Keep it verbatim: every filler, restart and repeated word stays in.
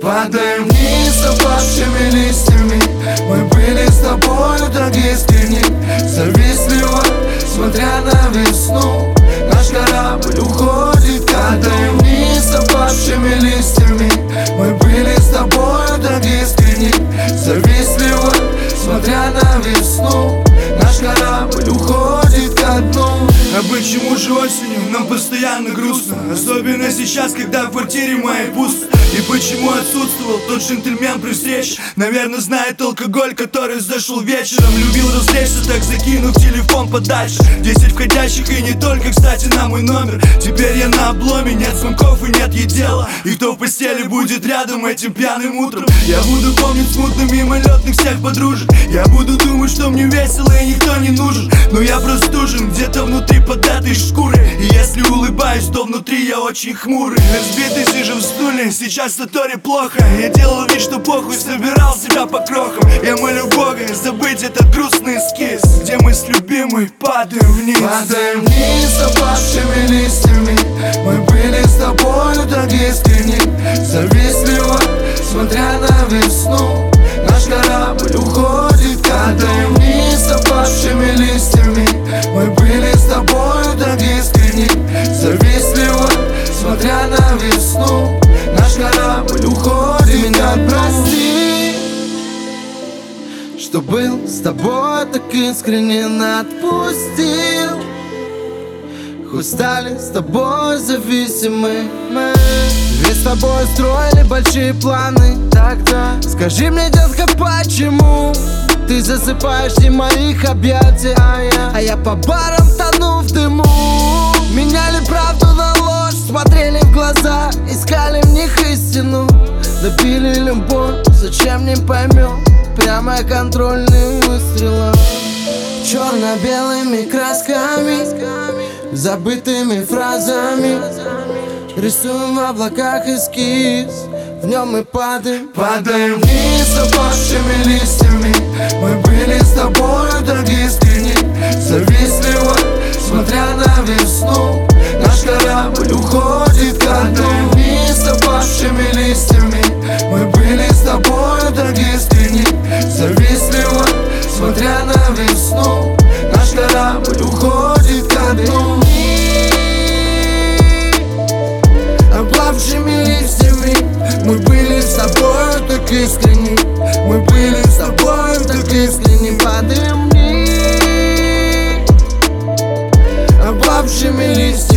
Падаем вниз опавшими листьями. Мы были с тобою так искренни, завистливо смотря на весну. Наш корабль уходит. Падаем вниз опавшими листьями. Мы были с тобою так искренни, завистливо смотря на весну. Наш корабль уходит ко дну. А почему же осенью нам постоянно грустно? Особенно сейчас, когда в квартире моей пусто. И почему отсутствовал тот джентльмен при встрече? Наверное, знает алкоголь, который зашел вечером. Любил развлечься, так закинув телефон подальше. Десять входящих и не только, кстати, на мой номер. Теперь я на обломе, нет звонков и нет ей дела. И кто в постели будет рядом этим пьяным утром? Я буду помнить смутно мимолетных всех подружек. Я буду думать, что мне весело и никто не нужен. Но я простужен где-то внутри под этой шкурой. И если улыбаюсь, то внутри я очень хмурый. Разбитый сижу в стуле, сейчас в заторе плохо. Я делал вид, что похуй, собирал себя по крохам. Я молю Бога забыть этот грустный эскиз, где мы с любимой падаем вниз. Падаем вниз опавшими листьями. Мы были с тобою так искренни, завистливо смотря на весну. Наш корабль уходит. Падаем вниз опавшими листьями. Мы были с тобою так искренни, завистливо смотря на весну. Наш корабль уходит. Меня прости, что был с тобой так искренне отпустил. Хоть стали с тобой зависимы мы, ведь с тобой строили большие планы. Тогда скажи мне, детка, почему ты засыпаешь в моих объятиях, а я, а я по барам тону в дыму. Меняли правду на ложь, смотрели в глаза, искали в них истину. Добили любовь, зачем не поймем, прямо контрольным выстрелом. Черно-белыми красками, забытыми фразами рисуем в облаках эскиз, в нем мы падаем. Падаем вниз опавшими листьями. Мы были с тобою так искренни, завистливо смотря на весну. Наш корабль уходит. Падаем вниз опавшими листьями. Мы были с тобою так искренни, завистливо смотря на весну. Наш корабль уходит ко дну. Опавшими листьями. Мы были с тобой так искренни. Мы были с тобой так искренни. Падаем вниз опавшими листьями.